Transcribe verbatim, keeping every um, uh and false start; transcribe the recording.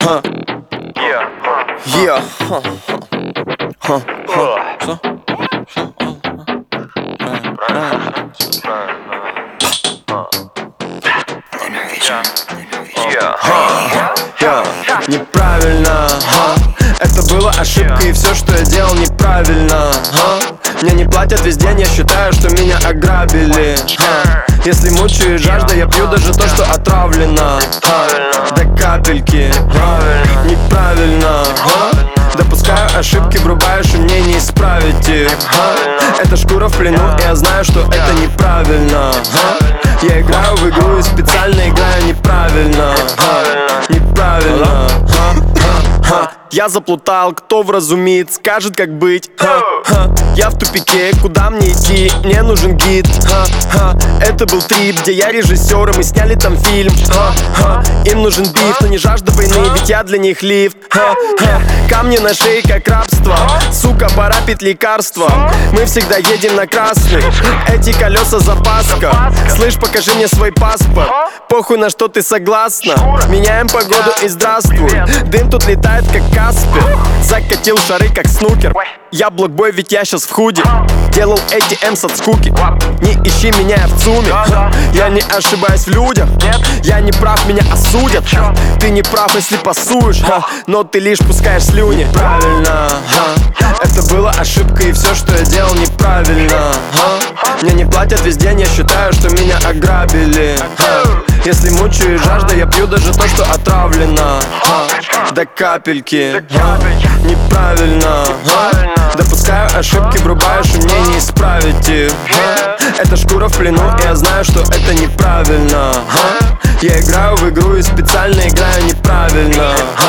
Ха. Yeah. Ха. Ха. Ха. Неправильно, ха. Это была ошибка, и все, что я делал, неправильно, ха. Мне не платят весь день, я считаю, что меня ограбили, ха. Если мучаю жажда, я пью даже то, что отравлено, ха. До капельки, ха. Неправильно, ха. Допускаю ошибки, врубаешь, и мне не исправить их, ха. Это шкура в плену, и я знаю, что это неправильно, ха. Я играю в игру и специально играю неправильно, ха. Неправильно, ха. Ха. Я заплутал, кто вразумит, скажет, как быть, ха, ха. Я в тупике, куда мне идти, мне нужен гид, ха, ха. Это был трип, где я режиссер, и мы сняли там фильм, ха, ха. Им нужен биф, но не жажда войны, ведь я для них лифт, ха, ха. Камни на шее, как рабство, сука, пора пить лекарства. Мы всегда едем на красный, эти колеса запаска. Слышь, покажи мне свой паспорт, похуй на что ты согласна. Меняем погоду и здравствуй, дым тут летает, как Каспер. Закатил шары, как снукер. Я блокбой, ведь я сейчас в худи. Делал эй ти эм от скуки. Не ищи меня, я в цуме. Я не ошибаюсь в людях. Я не прав, меня осудят. Ты не прав, если пасуешь, но ты лишь пускаешь слюни. Правильно, это была ошибка, и все, что я делал, неправильно. Мне не платят весь день, я считаю, что меня ограбили. Если мучаю жажда, я пью даже то, что отравлено, до капельки, неправильно, допускаю ошибки, врубаешь, и мне не исправить их. Это шкура в плену, и я знаю, что это неправильно. Я играю в игру и специально играю неправильно.